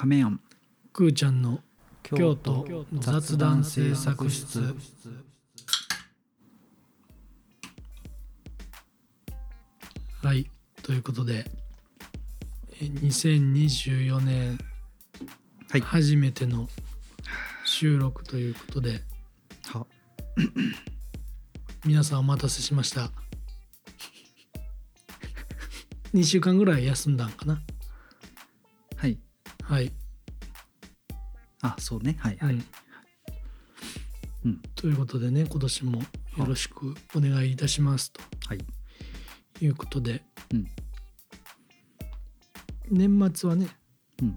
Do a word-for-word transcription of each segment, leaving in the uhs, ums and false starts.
亀庵くーちゃんの京都雑談制作室。はい、ということでにせんにじゅうよねんはい初めての収録ということで、 は皆さんお待たせしました。にしゅうかんぐらい休んだんかな。 はいはい、 あそうねはいはい、 うんうん、 ということでね、今年もよろしくお願いいたしますとはい、 いうことで、 うん、 年末はねうん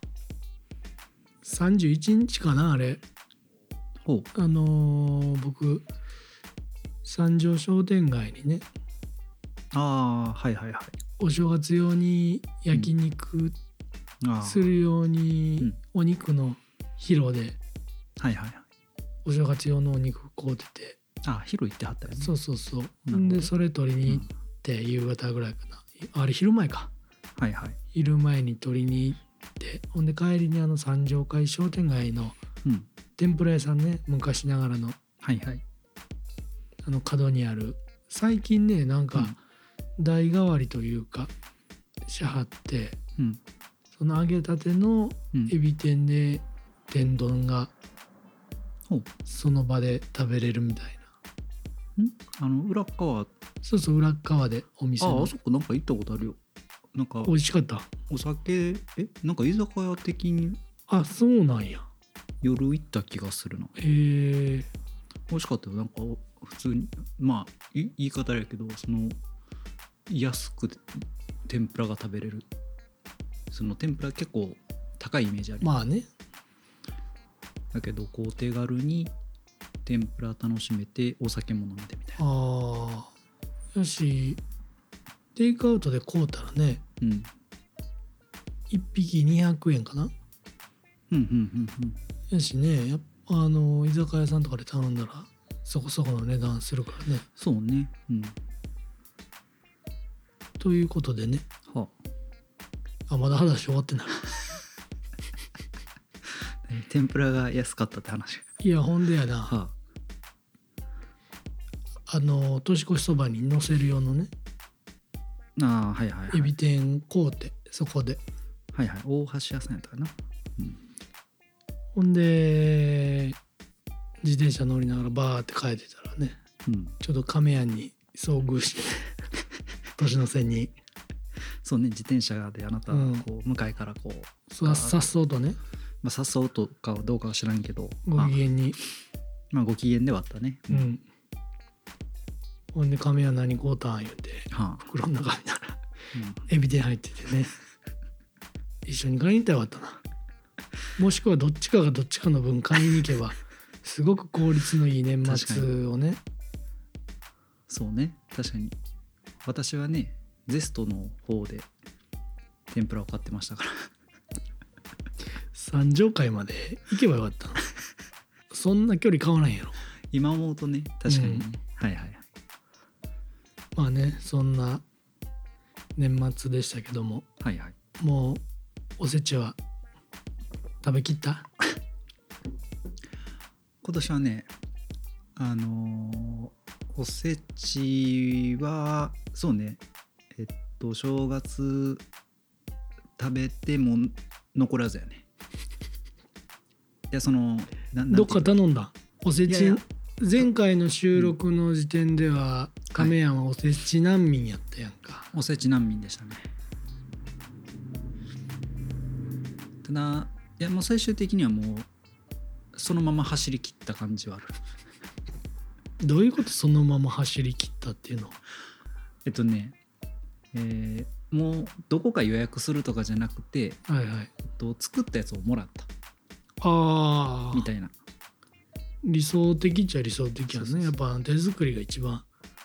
さんじゅういちにちかな、あれほうあのー、僕三条商店街にねああはいはいはいお正月用に焼肉あするよううにんお肉の広ではいはいはいお正月用のお肉買うてて、 あ広いってはったよね。 そうそうそう、 なるほどでそれ取りに行って夕方ぐらいかな、あれ昼前か、 はいはい昼前に取りに行って、ほんで帰りにあの三条会商店街のうん天ぷら屋さんね、昔ながらのはいはいあの角にある、最近ねなんか代替わりというかしはって、 うんその揚げたてのうんエビ天で天丼がほうその場で食べれるみたいな。 んあの裏側そうそう、裏っ側でお店の。 ああそこなんか行ったことあるよ。なんか美味しかった。 お酒えなんか居酒屋的にあ、そうなんや。 夜行った気がするな。 へえ。 美味しかったよ。なんか普通にまあい言い方あれやけど、その安く天ぷらが食べれる、その天ぷら結構高いイメージある、 まあね。 だけどこう手軽に天ぷら楽しめてお酒も飲めてみたいな。 ああ。よし、テイクアウトで買うたらね、 うんいっぴきにひゃくえんかな。 うんうんうんうんよしね、やっぱあの居酒屋さんとかで頼んだらそこそこの値段するからね。 そうね。うんということでね、 はあ、まだ話終わってない。 あ、天ぷらが安かったって話。 いや、ほんでやな、 はあの年越しそばに乗せる用のねあ、ああはいはいはいエビ天買うて、そこではいはい大橋屋さんやったかな。うんほんで自転車乗りながらバーって帰ってたらね、 うんちょっと亀屋に遭遇して年の瀬にそうね、自転車であなたうんこう向かいからこう、 ささっそうとね、 まあ、さっそうとかどうかは知らんけど、 ご機嫌に、 まあ、ご機嫌ではあったね。 うん、ほんで亀屋何買うたん言うてはあ袋の中見たらうん、 エビ天入っててね、一緒に買いに行ったらよかったな。もしくはどっちかがどっちかの分買いに行けばすごく効率のいい年末をね。 そうね、確かに私はねゼストの方で天ぷらを買ってましたから三条会まで行けばよかったな。そんな距離変わらんやろ。 今思うとね確かにね、 うんはいはいはい。 まあね、そんな年末でしたけども、 はいはい。 もうおせちは食べきった？ 今年はねあのーおせちはそうね、えっと正月食べても残らずやね。いやそのななんていうのどっか頼んだおせち。 いやいや前回の収録の時点では亀山はおせち難民やったやんか。 おせち難民でしたね。ただいやもう最終的にはもうそのまま走り切った感じはある。 どういうこと？そのまま走り切ったっていうのは。 えっとね、えーもうどこか予約するとかじゃなくて、 はいはい。 えっと、作ったやつをもらったああ、 みたいな。 理想的っちゃ理想的やね。 そうそうそうやっぱ手作りが一番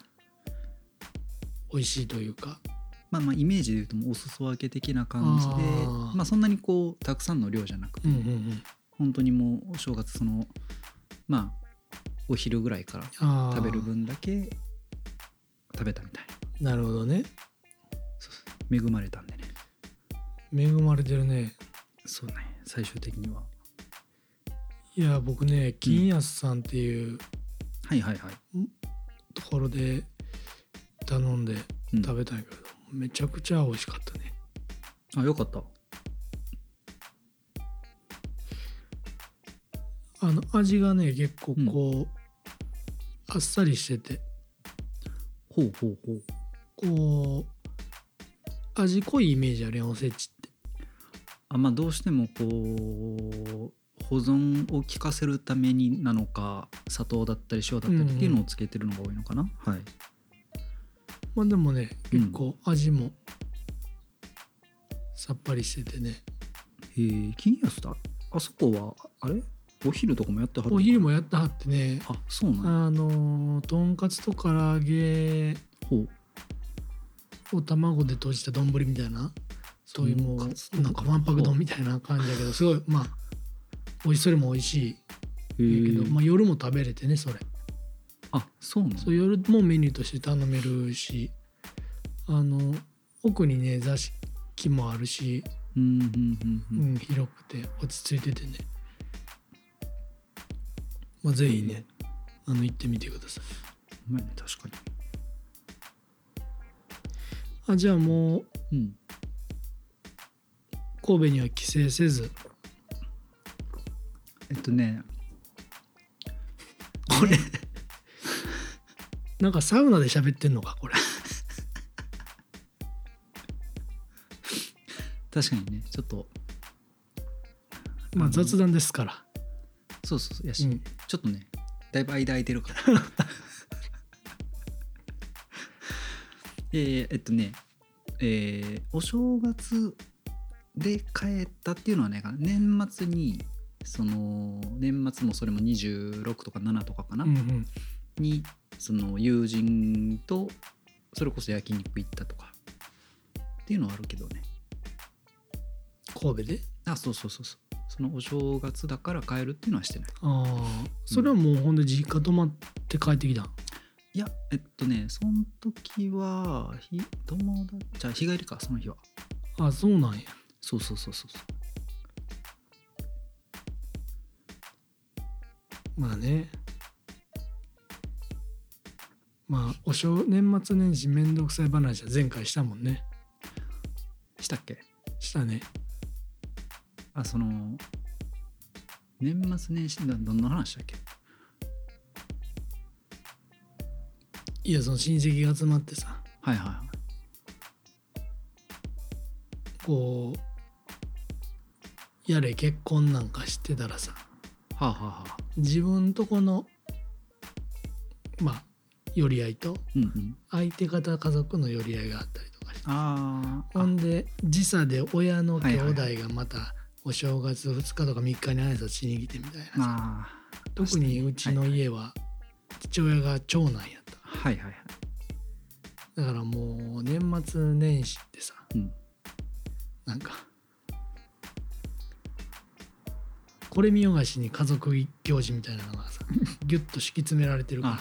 美味しいというか。 まあまあイメージで言うともうお裾分け的な感じで、 あーまあそんなにこうたくさんの量じゃなくて、 うんうんうん。 本当にもうお正月そのまあお昼ぐらいからあー食べる分だけ食べたみたいな。 なるほどね。 そうそう恵まれたんでね。 恵まれてるね。 そうね、最終的には。 いや僕ね金安さんっていうはいはいはい。 ところで頼んでうん食べたんやけど、めちゃくちゃ美味しかったね。 あ、よかった。 あの味がね結構こう、あっさりしててほうほうほう。 こう味濃いイメージあるやんおせちって。 あ、まあどうしてもこう保存を効かせるためになのか、砂糖だったり塩だったりっていうのをつけてるのが多いのかな。はい。 まあでもねうん結構味もさっぱりしててね、 へえ、金安だ。あそこはあれお昼とかもやってはるのかな。 お昼もやってはってね、 あ、そうなんや。 あのーとんかつと唐揚げほう。 を卵で閉じた丼みたいな、そういうもとんかつとかうなんかわんぱく丼みたいな感じだけど、すごいまあ美味しそれも美味しいへえ。 けど、まあ、夜も食べれてねそれ。 あ、そうなんや。 そう夜もメニューとして頼めるし、あの奥にね座敷もあるし、 うんうんうんううん。 ん、広くて落ち着いててね、まあ、ぜひねあの行ってみてください。 うまいね、確かに。 あじゃあもううん。 神戸には帰省せず、 えっとね、これなんかサウナで喋ってんのかこれ。 確かにね、ちょっとまあ雑談ですから。 そうそうそうやし、 うんちょっとね、だいぶ間空いてるから。えー、えっとね、えーお正月で帰ったっていうのはね、年末にその年末もそれもにじゅうろくとかななとかかな、 うんうんにその友人とそれこそ焼肉行ったとかっていうのはあるけどね。 神戸で。 あ、そうそうそうそう。そのお正月だから帰るっていうのはしてない。 ああそれはもうほんで実家泊まって帰ってきたん。 いや、えっとね、その時はひ友達じゃあ日帰りか、その日は。 あそうなんや。 そうそうそうそうそう。 まあね、まあお正年末年始めんどくさい話は前回したもんね。 したっけ？ したね。 あ、その年末年始だ、どんな話だっけ？ いやその親戚が集まってさ、 はいはいはい。 こうやれ結婚なんかしてたらさ、 はあはあはあ。 自分とこのまあ寄り合いとうんうん。 相手方家族の寄り合いがあったりとかして、 あーほんで時差で親の兄弟はいはいがまたお正月ふつかとかみっかに挨拶しに来てみたいなさ、 まあ、 特にうちの家は父親が長男やった、 はいはいはい。 だからもう年末年始ってさ、 うん。 なんかこれ見よがしに家族行事みたいなのがさギュッと敷き詰められてるから。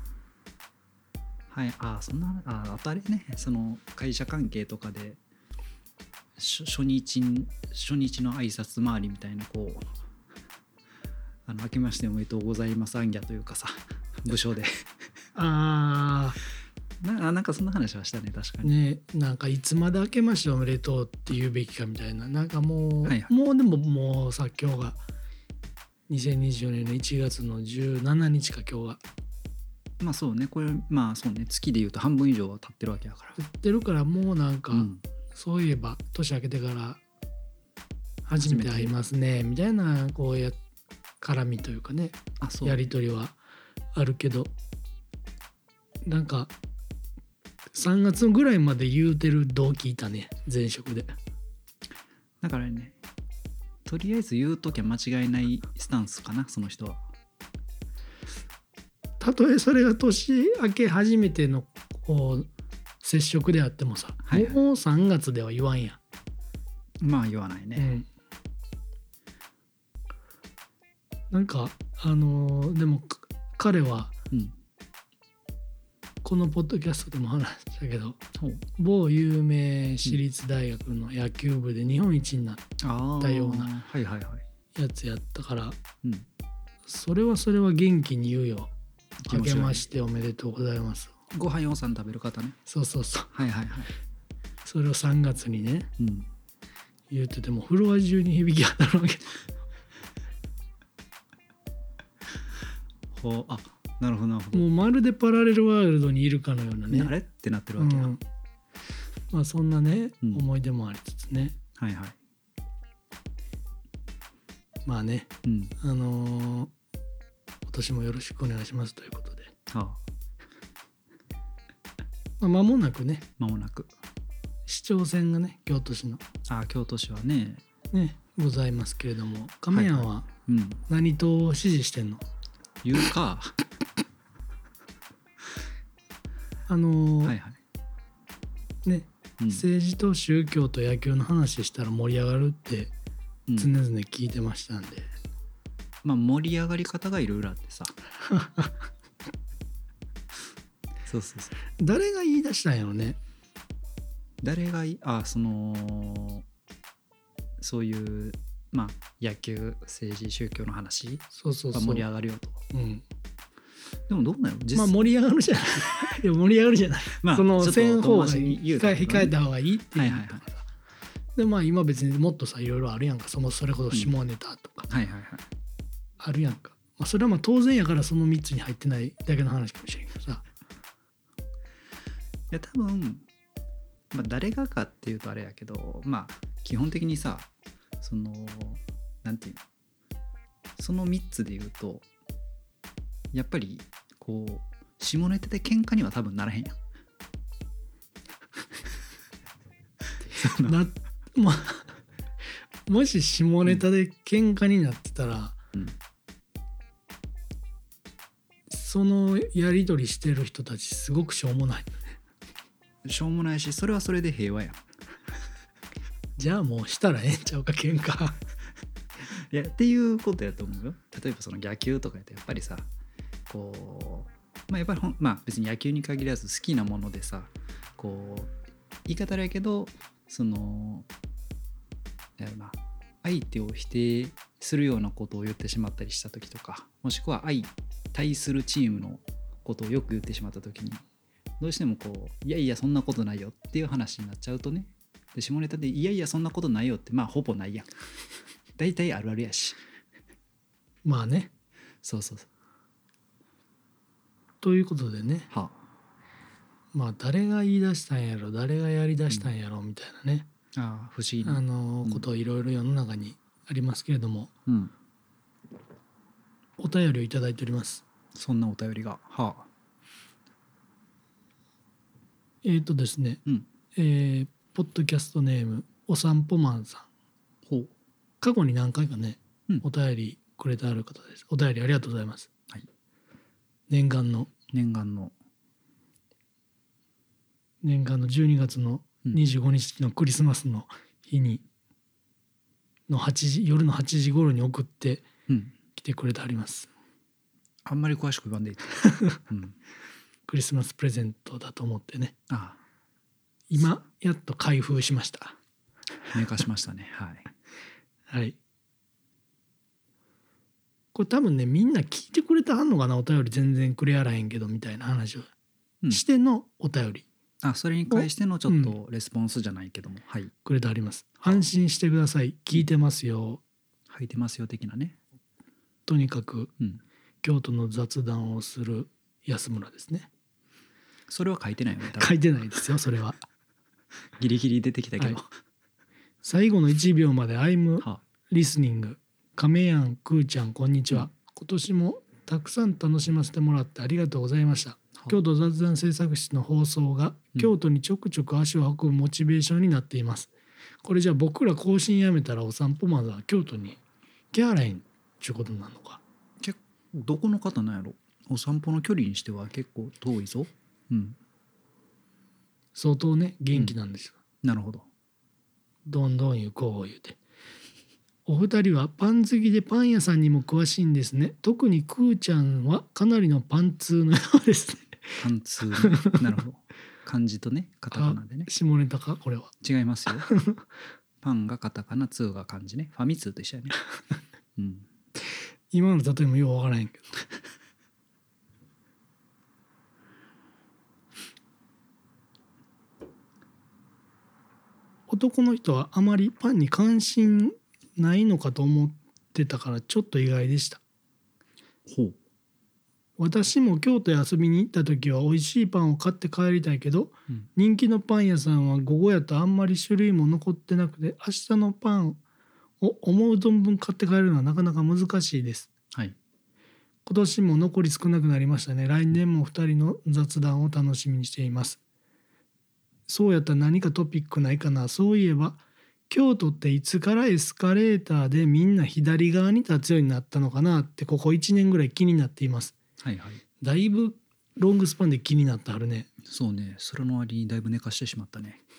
はい、あそんなああとあれね、その会社関係とかで初初日初日の挨拶回りみたいな、こうあの明けましておめでとうございますアンギャというかさ、部署であななんかそんな話はしたね、確かーに。 ね、なんかいつまで明けましておめでとうって言うべきかみたいな、なんかもう、 はいはいもうでももうさ今日がにせんにじゅうよねんのいちがつのじゅうしちにちか今日がまあそうね、これまあそうね、月でいうと半分以上は経ってるわけだから。 言ってるから、もうなんか、 うんそういえば年明けてから初めて会いますねみたいなこうや絡みというかね、 あそうやり取りはあるけど、なんかさんがつぐらいまで言うてる同期いたね、前職で。 だからね、とりあえず言うときは間違いないスタンスかな、その人は。 たとえそれが年明け初めてのこう接触であってもさ、 はいはいもうさんがつでは言わんやん。 まあ言わないね。 うん、なんかあのーでもか彼はうん。 このポッドキャストでも話したけど、 ほう某有名私立大学の野球部で日本一になっあたようなはいはいはいたやつやったから、 うんそれはそれは元気に言うよ。あ気持ち悪いけましておめでとうございます。 ご飯よさん食べる方ねそうそうそう。 はいはいはいそれをさんがつにねうん言っててもフロア中に響き渡るわけ。 ほうあなるほどなるほどもうまるでパラレルワールドにいるかのようなね。 あれってなってるわけや、 うん、まあそんなね、 うん思い出もありつつね、 はいはいまあね、 うんあのー今年もよろしくお願いしますということで、 はまあ、間もなくねあ間もなく市長選がね京都市のあ京都市はねねございますけれども、亀屋はうん何党を支持してんの？ 言うかあのーはいはいね、 うん政治と宗教と野球の話したら盛り上がるってうん常々聞いてましたんで、 まあ盛り上がり方がいろいろあってさそうそうそう誰が言い出したんやろね。 誰がいあそのそういうまあ野球政治宗教の話そうそうそう、 が盛り上がるよとうん、 でもどうなの実まあ盛り上がるじゃないいや盛り上がるじゃない、 まあそのちょっとせん方が遠回しに言う控えたけどね控えた方がいいっていうはいはいはいとかさ、でまあ今別にもっとさいろいろあるやんか、そのそれこそ下ネタとかはいはいはいあるやんか、まあ、それはまあ当然やからそのみっつに入ってないだけの話かもしれんけどさ、 いや多分、まあ、誰がかっていうとあれやけどまあ基本的にさそのなんていうのそのみっつで言うとやっぱりこう下ネタで喧嘩には多分ならへんやんそのなまあもし下ネタで喧嘩になってたら、 うんそのやり取りしてる人たちすごくしょうもないよね。 しょうもないしそれはそれで平和やんじゃあもうしたらええんちゃうか喧嘩いやっていうことやと思うよ。例えばその野球とかやとやっぱりさこうまあやっぱりほんまあ別に野球に限らず好きなものでさこう言い方あれやけどそのなんやろな相手を否定するようなことを言ってしまったりした時とかもしくは相対するチームのことをよく言ってしまった時にどうしてもこういやいやそんなことないよっていう話になっちゃうとねで下ネタでいやいやそんなことないよってまあほぼないやん大体あるあるやしまあね、 そうそうそうということでね、 はまあ誰が言い出したんやろ誰がやりだしたんやろみたいなね、 ああ不思議あなのうんこといろいろ世の中にありますけれども、 うんお便りをいただいております。 そんなお便りがはあえーとですね、 うんえーポッドキャストネームお散歩マンさん、 ほう過去に何回かね、 うんお便りくれてある方です。お便りありがとうございます。 はい念願の念願の念願のじゅうにがつのにじゅうごにちのクリスマスの日にのはちじ夜のはちじ頃に送ってうんきてくれてあります。 あんまり詳しく言わんでいい、うん、 クリスマスプレゼントだと思ってね、 あ今やっと開封しました。 あ寝かしましたねはいはい。これ多分ねみんな聞いてくれてはんのかな、お便り全然くれやらへんけどみたいな話をうんしてのお便りあそれに関してのちょっとレスポンスじゃないけども、はいくれてあります。安心してください、聞いてますよ。 履いてますよ的なねとにかくうん京都の雑談をする安村ですね。 それは書いてないよね多分書いてないですよそれは。 ギリギリ出てきたけど、 はい最後のいちびょうまで「アイムはリスニング」「亀やんくーちゃんこんにちは、 うん今年もたくさん楽しませてもらってありがとうございました。 は京都雑談制作室の放送がうん京都にちょくちょく足を運ぶモチベーションになっています。これじゃあ僕ら更新やめたらお散歩マンは京都に来はらへんちゅうことになるのか。 結構どこの方なんやろお散歩の距離にしては結構遠いぞうん相当ね元気なんですよ、 なるほどどんどん行こう言うて。お二人はパン好きでパン屋さんにも詳しいんですね。特にくーちゃんはかなりのパン通のようですね。 貫通ねなるほど漢字とねカタカナでねあ下ネタかこれは。 違いますよパンがカタカナツーが漢字ねファミ通と一緒やねうん今の例えもようわからへんけど男の人はあまりパンに関心ないのかと思ってたからちょっと意外でした。 ほう私も京都へ遊びに行った時は美味しいパンを買って帰りたいけど、 うん、 人気のパン屋さんは午後やとあんまり種類も残ってなくて明日のパンを思う存分買って帰るのはなかなか難しいです。 はい今年も残り少なくなりましたね。来年もふたりの雑談を楽しみにしています。そうやったら何かトピックないかな。そういえば京都っていつからエスカレーターでみんな左側に立つようになったのかなってここいちねんぐらい気になっています。 はいはいだいぶロングスパンで気になってはるね。 そうねそれの割にだいぶ寝かしてしまったね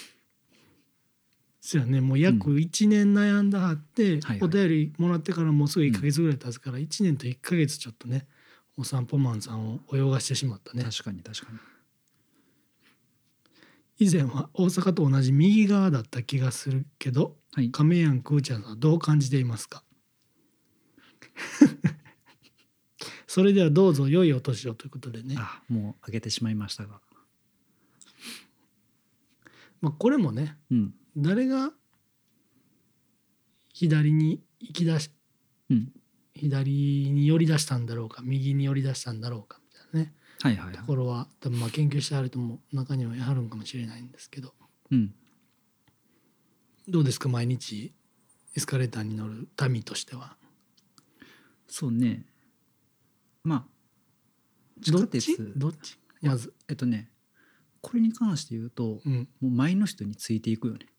そうやねもう約いちねん悩んだはって、 はいはいお便りもらってからもうすぐいっかげつぐらい経つから、いちねんといっかげつちょっとねお散歩マンさんを泳がしてしまったね。 確かに確かに以前は大阪と同じ右側だった気がするけど、 はい亀やんくーちゃんはどう感じていますかそれではどうぞ良いお年をということでね、 あもう上げてしまいましたがまあ、これもねうん誰が左に行き出しうん左に寄り出したんだろうか右に寄り出したんだろうかみたいなねはいはいはいところは多分まあ研究してある人も中にはあるんかもしれないんですけど、 うんどうですか毎日エスカレーターに乗る民としては。 そうねまあ地下どっち鉄どっちいやまず、 えっとねこれに関して言うと、 うん、 もう前の人についていくよね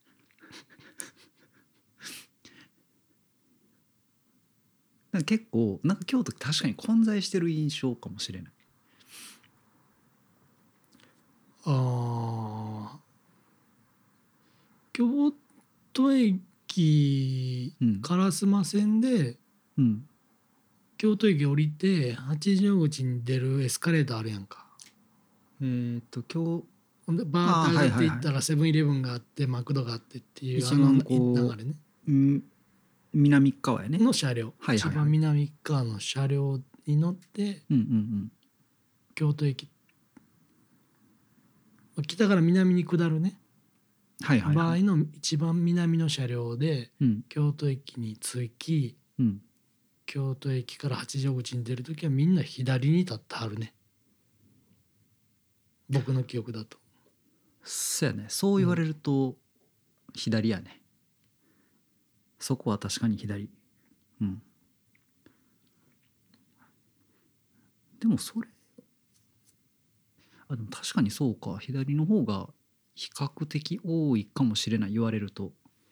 なんか結構なんか京都確かに混在してる印象かもしれないあー京都駅うん烏丸線でうん京都駅降りて八丈口に出るエスカレーターあるやんか。 えーっと今日ほんでバーッと上がっていっあーはいはいはたらセブンイレブンがあってマクドがあってっていう一あの番こう流れねうん南側やねの車両、 はいはいはい一番南側の車両に乗ってうんうん京都駅北から南に下るね、 うんはいはいはい場合の一番南の車両でうん京都駅に着きうん京都駅から八丈口に出るときはみんな左に立ってはるね僕の記憶だと。 そうやねそう言われると左やね、そこは確かに左うんでもそれあでも確かにそうか左の方が比較的多いかもしれない言われると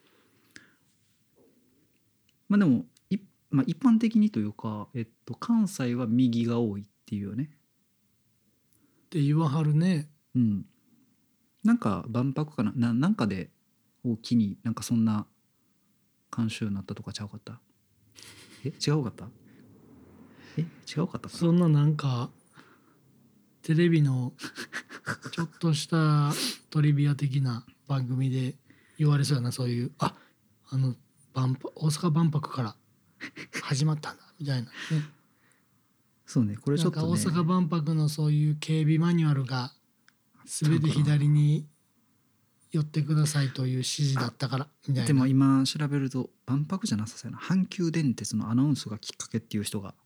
まあでもい、まあ、一般的にというか、えっと、関西は右が多いっていうよねって言わはるね。 うんなんか万博かなななんかで大きになんかそんな慣習になったとかちゃうかったえ違うかったえ違うかったかなそんななんかテレビのちょっとしたトリビア的な番組で言われそうやなそういうああの万博大阪万博から始まったんだみたいなね。 そうねこれちなんかょっとね大阪万博のそういう警備マニュアルが全て左に寄ってくださいという指示だったからみたいな。 でも今調べると万博じゃなさそうやな阪急電鉄のアナウンスがきっかけっていう人が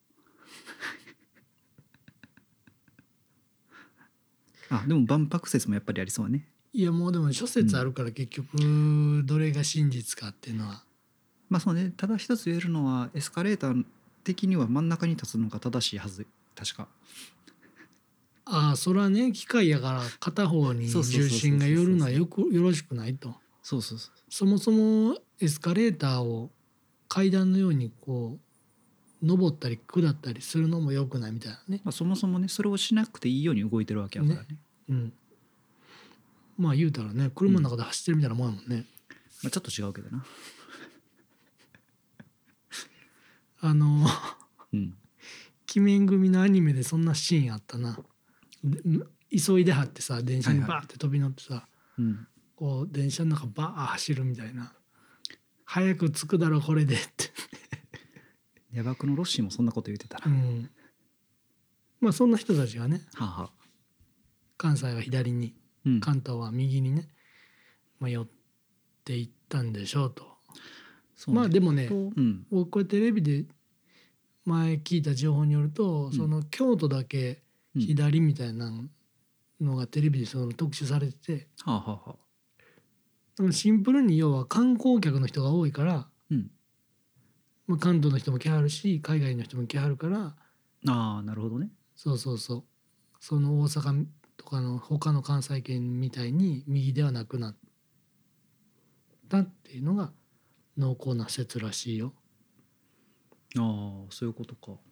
あでも万博説もやっぱりありそうねいやもうでも諸説あるから結局どれが真実かっていうのは、 まあそうねただ一つ言えるのはエスカレーター的には真ん中に立つのが正しいはず確かああそれはね機械やから片方に重心が寄るのはよくよろしくないと。 そうそうそうそもそもエスカレーターを階段のようにこう登ったり下ったりするのもよくないみたいなね。 まあ、そもそもねそれをしなくていいように動いてるわけやからねうんまあ言うたらね車の中で走ってるみたいなもんやもんね、 まあ、ちょっと違うけどなあのうん鬼面組のアニメでそんなシーンあったな。 で急いではってさ電車にバーって飛び乗ってさ、 うんこう電車の中バー走るみたいな、早く着くだろこれでってヤバクのロッシーもそんなこと言ってたら、 うはん、まあそんな人たちがね、 あ、はあ、 関西は左にうん、 関東は右にね、まあ、寄っていったんでしょうと。 そうねまあでもねとうん僕これテレビで前聞いた情報によると、 んその京都だけうん左みたいなのがテレビでその特集されてて、 はあはあはあ、 シンプルに要は観光客の人が多いから、 うんまあ、関東の人も来はるし海外の人も来はるから、 ああなるほどね。 そうそうそうその大阪とかの他の関西圏みたいに右ではなくなったっていうのが濃厚な説らしいよ。 ああそういうことか。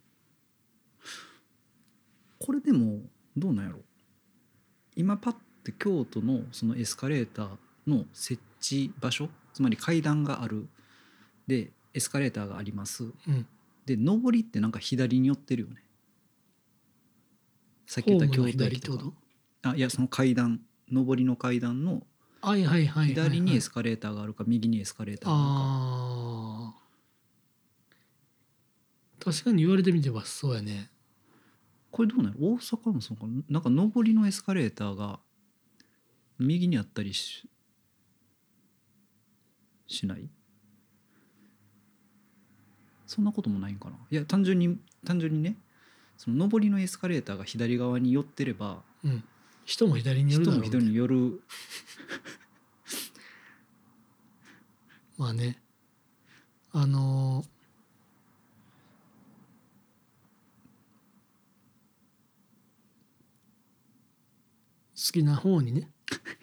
これでもどうなんやろ、今パッて京都のそのエスカレーターの設置場所、つまり階段があるでエスカレーターがあります、 うんで上りってなんか左に寄ってるよね。さっき言った京都ホームの左駅とか、 ってこと？ あいやその階段、上りの階段のはいはいはいはい、はい、 左にエスカレーターがあるか右にエスカレーターがあるか。 あー確かに言われてみてばそうやね。 これどうなの、大阪もそうかな、なんか上りのエスカレーターが右にあったりししない、そんなこともないんかな。いや単純に単純にね、その上りのエスカレーターが左側に寄ってればうん人も左に寄る人も左だろうみたいな。 に寄る。 まあねあのー好きな方にね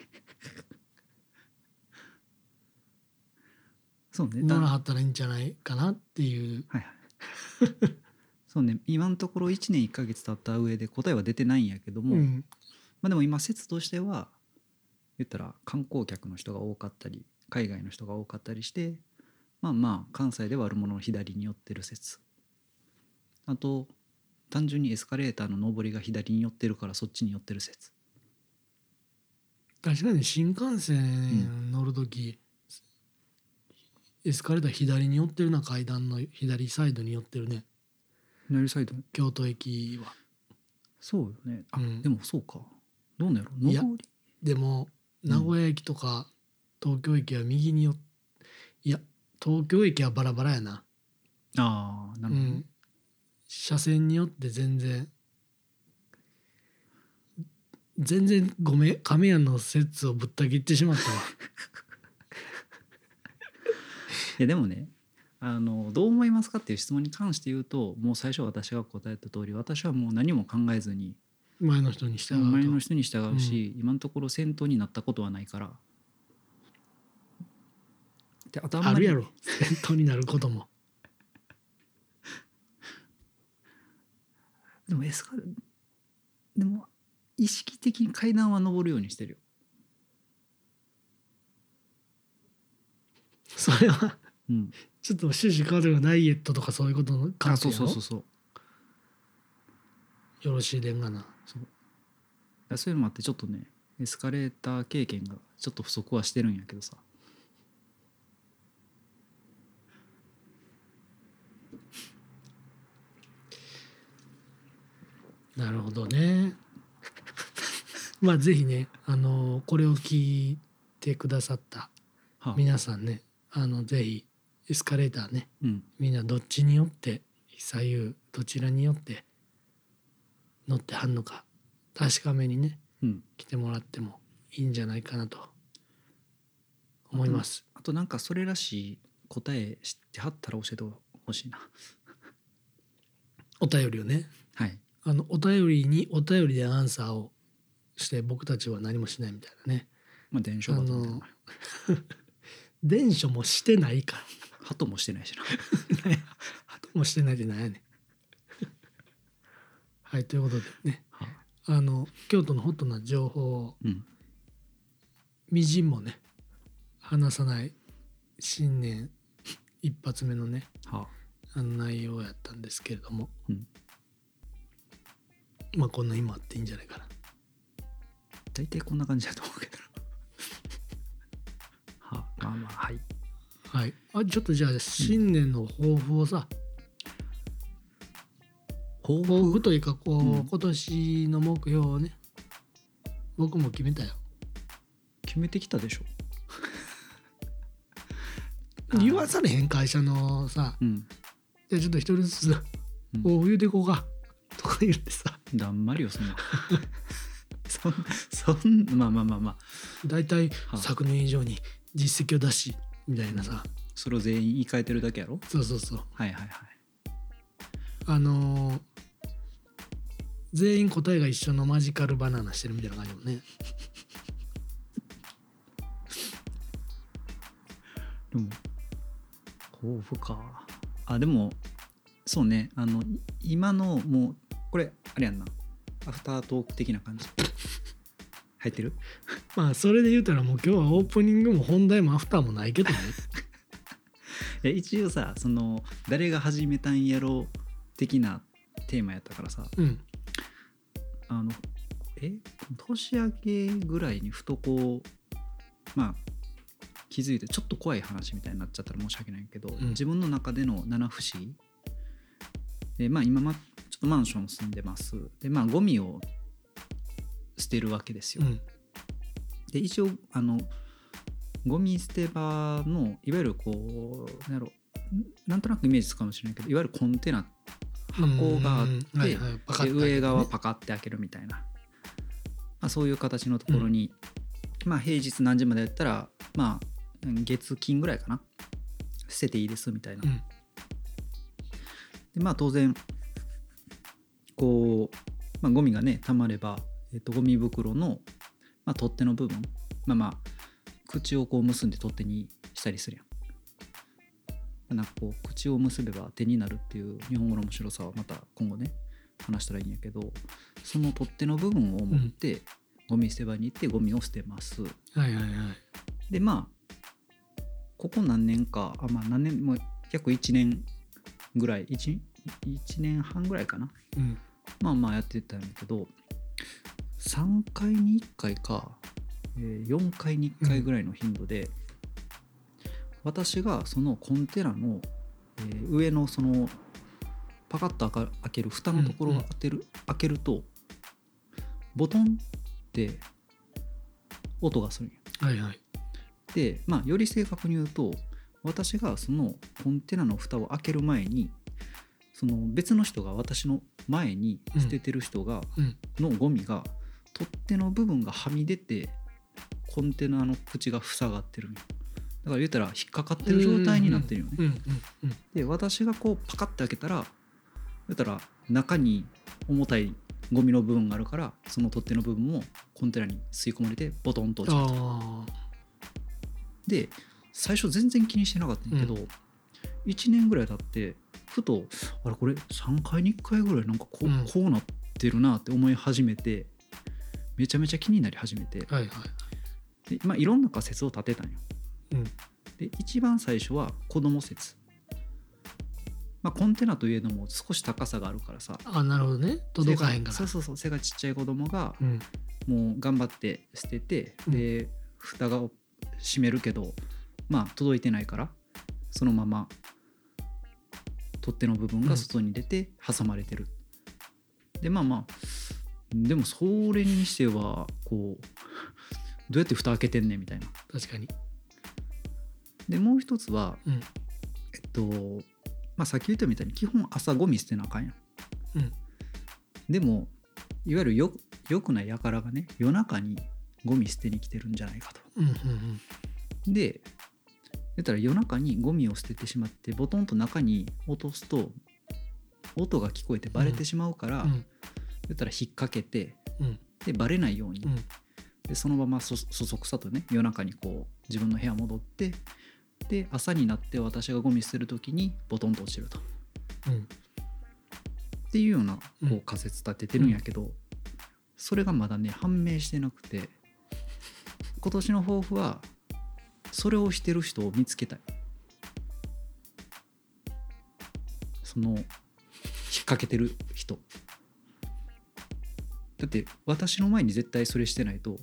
そうね、だ乗らはったらいいんじゃないかなっていう。 はいはいそうね、今のところいちねんいっかげつ経った上で答えは出てないんやけども、 うんまあ、でも今説としては言ったら観光客の人が多かったり海外の人が多かったりして、まあまあ関西ではあるものの左に寄ってる説、あと単純にエスカレーターの上りが左に寄ってるからそっちに寄ってる説。 確かに新幹線乗るとき、エスカレーター左に寄ってるな、階段の左サイドに寄ってるね、 左サイド、 京都駅は。 そうよね。あ、 うんでもそうか、どうなんやろ上いやり。 でもうん名古屋駅とか東京駅は右によいや東京駅はバラバラやな。 ああなるほどね、 うん車線によって全然全然ごめん亀屋の説をぶった切ってしまったわ。 いやでもね、あのどう思いますかっていう質問に関して言うと、もう最初私が答えた通り、私はもう何も考えずに前の人に従うと。 前の人に従うし、今のところ先頭になったことはないから。であとあんまりあるやろ先頭になることも。 でもエスカレでも意識的に階段は上るようにしてるよ。 それはうん、 ちょっと趣旨変わるがダイエットとかそういうことの関あそう係やろ。 そうそうそうよろしいでんがな。 そうだからそういうのもあってちょっとねエスカレーター経験がちょっと不足はしてるんやけどさ。 なるほどね。まあぜひね、あのこれを聞いてくださったはあ、 皆さんね、あのぜひエスカレーターね、 うんみんなどっちによって左右どちらによって乗ってはんのか確かめにねうん、 来てもらってもいいんじゃないかなと思います。 あとなんかそれらしい答え知ってはったら教えてほしいな。 お便りをね、 はいあのお便りにお便りでアンサーをして僕たちは何もしないみたいなね。 まあ伝書鳩みたいな。 伝書もしてないか鳩もしてないしな。 ら。鳩もしてないでなんやねん。はいということでね、 はあの京都のホットな情報をうんみじんもね話さない新年一発目のねはあの内容やったんですけれども、 うんまあこんな今あっていいんじゃないかな大体こんな感じだと思うけどはまあまあはいはい。あちょっとじゃあ新年の抱負をさ、 抱負抱負というかこう、 うん今年の目標をね僕も決めたよ。 決めてきたでしょあー言わされへん会社のさ、 うんじゃあちょっと一人ずつうん抱負言うていこうかとか言ってさ、 だんまりよそんなそんそんまあまあまあまあ大体はあ昨年以上に実績を出しみたいなさ、 それを全員言い換えてるだけやろ。 そうそうそう、 はいはいはいあのー全員答えが一緒のマジカルバナナしてるみたいな感じもね。 でも抱負か。あでもそうね、あのい今のもうこれあれやんな、アフタートーク的な感じ入ってる。 まあそれで言うたらもう今日はオープニングも本題もアフターもないけどね。 いや一応さ、その誰が始めたんやろ的なテーマやったからさ、 うんあのえ年明けぐらいにふとこうまあ気づいてちょっと怖い話みたいになっちゃったら申し訳ないけど、 うん自分の中での七不思議で、まあ今まちょっとマンション住んでますで、まあゴミを捨てるわけですよ、 うんで一応あのゴミ捨て場のいわゆるこうなんやろなんとなくイメージつくかもしれないけど、いわゆるコンテナ箱があって、 うんはいはいパカッでと開けてね上側パカって開けるみたいな、まあ、そういう形のところに、まあ平日何時までやったらまあ月金ぐらいかな捨てていいですみたいな、 うんでまあ当然こう、まあ、ゴミがねたまれば、えっと、ゴミ袋の、まあ、取っ手の部分まあまあ口をこう結んで取っ手にしたりするやん。なんかこう口を結べば手になるっていう日本語の面白さはまた今後ね話したらいいんやけど、その取っ手の部分を持ってゴミ捨て場に行ってゴミを捨てます。 はいはいはい。 でまあここ何年かあまあ何年もう約いちねんぐらい 1, 1年半ぐらいかな、 うんまあまあやってたんだけど、さんかいにいっかいか、えーよんかいにいっかいぐらいの頻度で、私がそのコンテナの、えー上のそのパカッと開か開ける蓋のところを当てる、開けるとボトンって音がするんよ。 はいはい。 でまあより正確に言うと、私がそのコンテナの蓋を開ける前にその別の人が私の前に捨ててる人が、 うんのゴミが取っ手の部分がはみ出てコンテナの口が塞がってるんよ。だから言ったら引っかかってる状態になってるよね。 うんうんうんで私がこうパカッて開けたら言ったら中に重たいゴミの部分があるから、その取っ手の部分もコンテナに吸い込まれてボトンと落ちると。 あで最初全然気にしてなかったんやけど、 ういちねんぐらい経ってふとあれこれさんかいにいっかいぐらいなんかこう、 うんこうなってるなって思い始めて、めちゃめちゃ気になり始めて、 あはいはいで、まあ、いろんな仮説を立てたんよ。 うんで一番最初は子供説、まあ、コンテナといえども少し高さがあるからさ、 あなるほどね、届かへんから。 そうそうそう、背がちっちゃい子供がうんもう頑張って捨てて、 うんで蓋が閉めるけどまあ届いてないからそのまま取っ手の部分が外に出て挟まれてる、でまあまあでもそれにしてはこうどうやって蓋開けてんねんみたいな。 確かに。 でもう一つはうんえっとまあさっき言ったみたいに基本朝ゴミ捨てなあかんやん。 うんでもいわゆるよよくない輩がね夜中にゴミ捨てに来てるんじゃないかと。 うんうんで言ったら夜中にゴミを捨ててしまってボトンと中に落とすと音が聞こえてバレてしまうから、 うん言ったら引っ掛けてうんでバレないように、 うんでそのままそそそくさとね夜中にこう自分の部屋戻ってで朝になって私がゴミ捨てる時にボトンと落ちるとうんっていうようなこううん仮説立ててるんやけど、それがまだね判明してなくて、今年の抱負はそれをしてる人を見つけたい。その引っ掛けてる人だって私の前に絶対それしてないと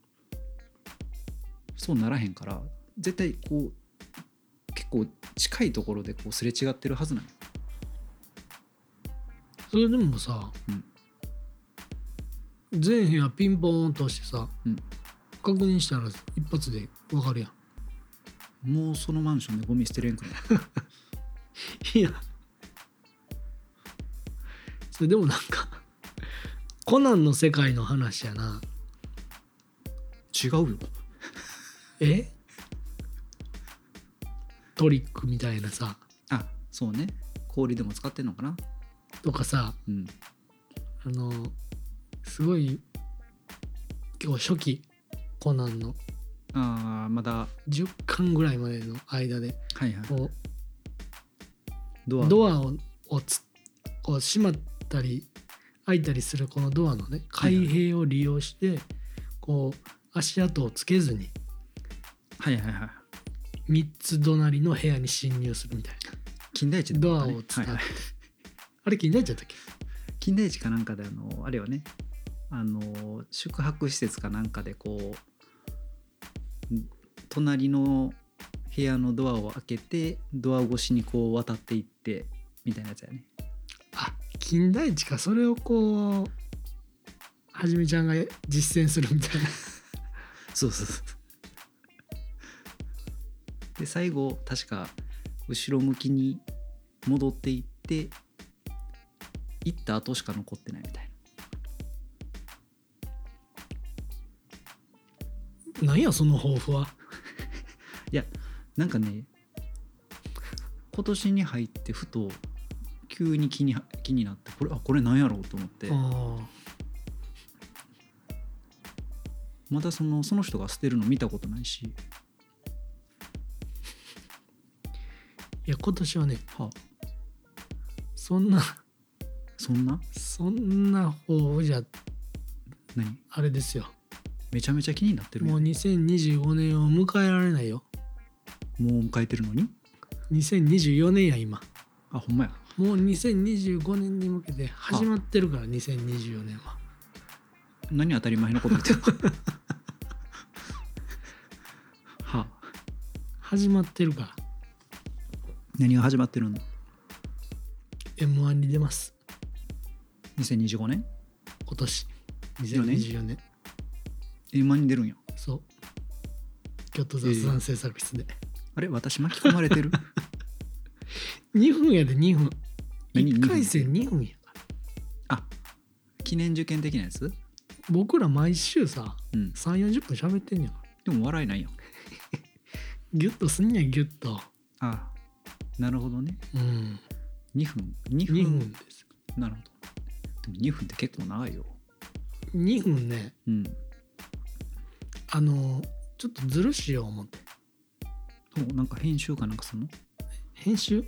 そうならへんから、絶対こう結構近いところでこうすれ違ってるはずなの。 それでもさ、うん、全部屋ピンポーンとしてさ、うん、確認したら一発で分かるやん。もうそのマンションでゴミ捨てれんくないやそれでもなんかコナンの世界の話やな。 違うよ。 えトリックみたいなさ。 あ、そうね。氷でも使ってんのかなとかさ、うん、あのすごい今日初期コナンのあまだじゅっかんぐらいまでの間で、 はいはい、 こうドアドアををつこう閉まったり開いたりするこのドアのね開閉を利用して、はいはい、こう足跡をつけずに、 はいはいはい、 みっつ隣の部屋に侵入するみたいな。 金田一ドアを伝って、はいはい、あれ金田一だったっけ？ 金田一かなんかであのあれよね、あの宿泊施設かなんかでこう隣の部屋のドアを開けてドア越しにこう渡っていってみたいなやつやね。 あ、金田一か。それをこうはじめちゃんが実践するみたいなそうそうそう。で最後確か後ろ向きに戻っていって行った後しか残ってないみたいな。なんやその抱負は。 いやなんかね、今年に入ってふと急に気に気になって、これあこれなんやろうと思って、まだそのその人が捨てるの見たことないし。 いや今年はね、 はあ、 そんなそんなそんな抱負じゃ何あれですよ。 めちゃめちゃ気になってる。 もうにせんにじゅうごねんを迎えられないよ。 もう迎えてるのににせんにじゅうよねんや今。 あ、ほんまや。 もうにせんにじゅうごねんに向けて始まってるから、にせんにじゅうよねんは。 何当たり前のこと言ってるのはあ、 始まってるから。 何が始まってるの？ エムワン に出ます。 にせんにじゅうごねん今年にせんにじゅうよねんエムワン に出るんや。 そう、京都雑談制作室で、えー、 あれ私巻き込まれてるにふんやでにふん。いっかい戦にふんやから。 あ、記念受験的なやつ。 僕ら毎週さ、うん、さんじゅうよんじゅっぷん喋ってんやん。 でも笑いないやんギュッとすんやんギュッと。 あ、なるほどね。 うん。 にふんにふんにふんです。 なるほど。でもにふんって結構長いよ。 にふんね、 うん、 あのちょっとずるしよう思って。 お、なんか編集かなんかするの？ 編集？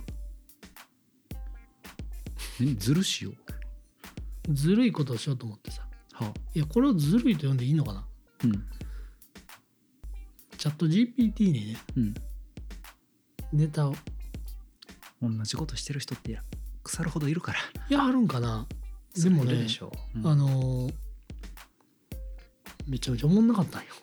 何ずるしよう？ずるいことをしようと思ってさ。 はあ、 いやこれをずるいと呼んでいいのかな。 うん。 チャット ジーピーティー にね、うん、ネタを。 同じことしてる人ってや腐るほどいるから。 いやあるんかな。でもね、 でしょう、うん、 あのー、めちゃめちゃおもんなかったんよ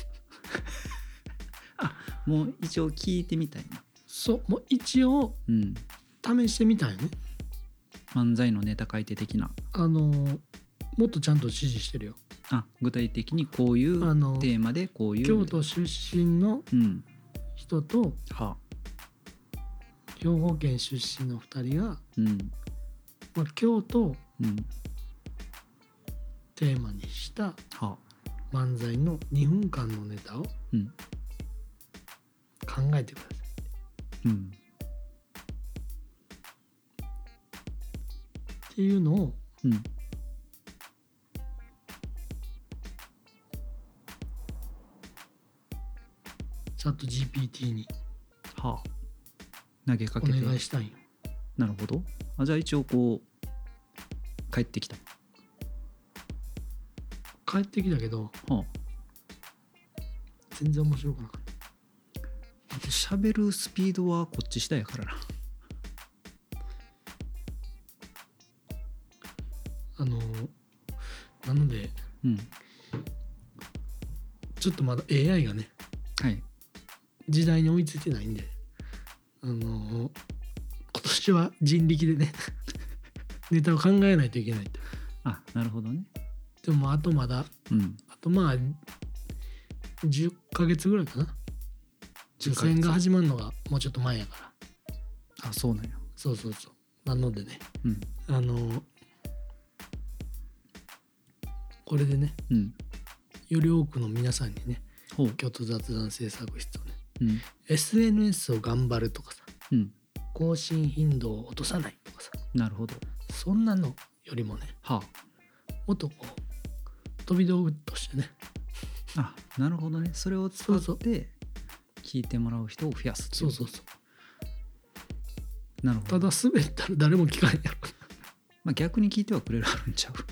あ、もう一応聞いてみたいな。 そう、もう一応試してみたんよね、 うん、漫才のネタ書いて的な。 あのー、もっとちゃんと指示してるよ。 あ、具体的にこういうテーマでこういう京都出身の人と、うん、はあ、兵庫県出身のふたりが、うん、まあ、京都をテーマにした漫才のにふんかんのネタを考えてください、うん、っていうのを、うん、チャット ジーピーティー に、 はあ、投げかけてお願いしたいよ。 なるほど。あ、じゃあ一応こう帰ってきた。 帰ってきたけど、はあ、全然面白くなかった。 喋るスピードはこっち下やからな。 あのなのでうんちょっとまだ エーアイ がねはい時代に追いついてないんで、あのー今年は人力でねネタを考えないといけないと。 あなるほどねでもあとまだうんあとまあじゅっかげつぐらいかな。受験が始まるのがもうちょっと前やから。 あそうなんやそうそうそう。なのでね、 うんあのーこれでねうんより多くの皆さんにねほう京都雑談制作室をねうんエスエヌエス を頑張るとかさうん更新頻度を落とさないとかさなるほどそんなのよりもねはもっとこう飛び道具としてねああなるほどねそれを使そうそうって聞いてもらう人を増やすっていそうそうそうなるほどただ滑ったら誰も聞かんやろまあ、逆に聞いてはくれるあるんちゃう、ま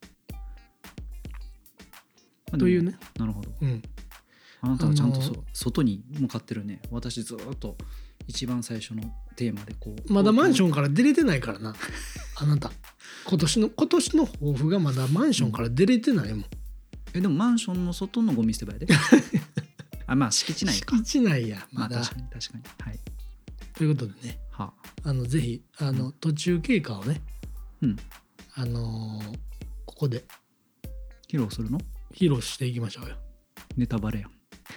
あ、 というねなるほどうんあなたはちゃんとそ、 あのー外に向かってるね私ずっと一番最初のテーマでこうまだマンションョンから出れてないからなあなた今年の今年の抱負がまだマンションから出れてないもん、 えでもマンションの外のゴミ捨て場やであまあ敷地内か敷地内やまあまだ、 確かに確かにはいということでねはあのぜひあの途中経過をねうんあのーここで披露するの披露していきましょうよ。 ネタバレやん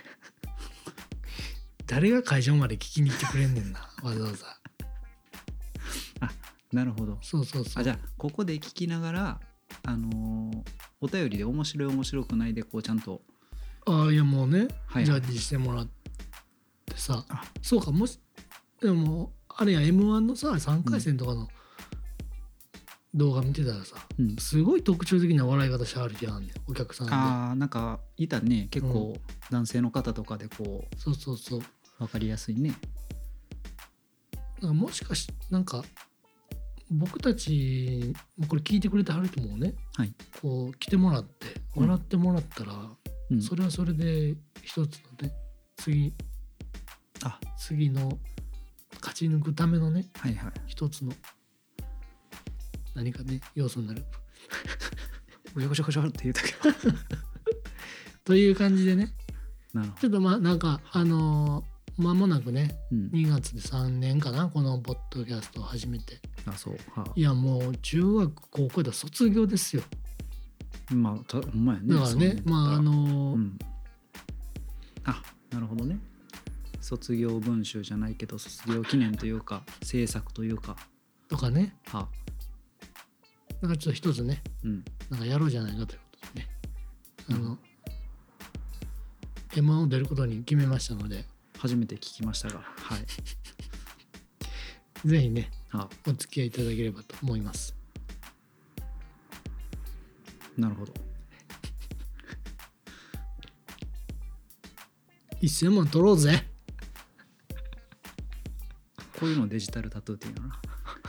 誰が会場まで聞きに行ってくれんねんなわざわざ。 あなるほどそうそうそう。 あじゃあここで聞きながらあのーお便りで面白い面白くないでこうちゃんとああいやもうね、 はいジャッジしてもらってさあそうかもしでもあれや エムワン のささんかい戦とかの動画見てたらさ、 うんすごい特徴的な笑い方してあるじゃんねお客さんで。 あーなんかいたね結構男性の方とかでこそうそうそう。 う分かりやすいねなんかもしかしなんか僕たちこれ聞いてくれてはる人もねはい、 こう来てもらって笑ってもらったら、 うん、 それはそれで一つのね次あ次の勝ち抜くためのねはいはい一つの何かね要素になるごちゃごちゃごちゃって言うたけどという感じでねなるほちょっとまあなんかあのー間もなくねど、うん、 にがつでさんねんかなこのポッドキャストを始めてあそうはあいやもう中学高校で卒業ですよ。 まあたほんまやねだからねまああのーうん、あなるほどね卒業文集じゃないけど卒業記念というか制作というかとかねはなんかちょっと一つねうんなんかやろうじゃないかということでねあの、エムワン を出ることに決めましたので初めて聞きましたがはいぜひねはお付き合いいただければと思います。 なるほどせんまん取ろうぜ。 こういうのをデジタルタトゥーっていうのな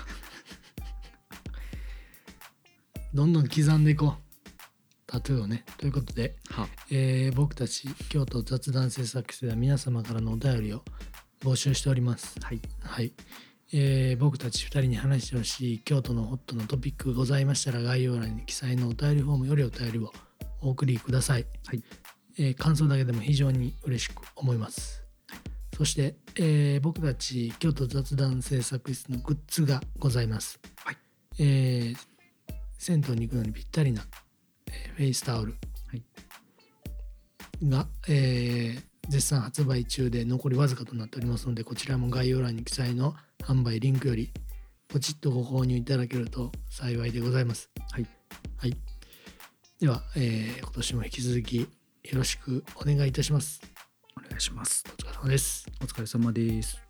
どんどん刻んでいこうタトゥーをね。ということで、 はえー僕たち京都雑談制作室では皆様からのお便りを募集しております。 はいはい、えー僕たちふたりに話してほしい京都のホットなトピックございましたら概要欄に記載のお便りフォームよりお便りをお送りください。 はいえー感想だけでも非常に嬉しく思います。そして、えー僕たち京都雑談制作室のグッズがございます。 はいえー銭湯に行くのにぴったりな、えーフェイスタオルはいが、えー絶賛発売中で残りわずかとなっておりますのでこちらも概要欄に記載の販売リンクよりポチッとご購入いただけると幸いでございます。 はいはい、では、えー今年も引き続きよろしくお願いいたします。 お願いしますお疲れ様です。 お疲れ様です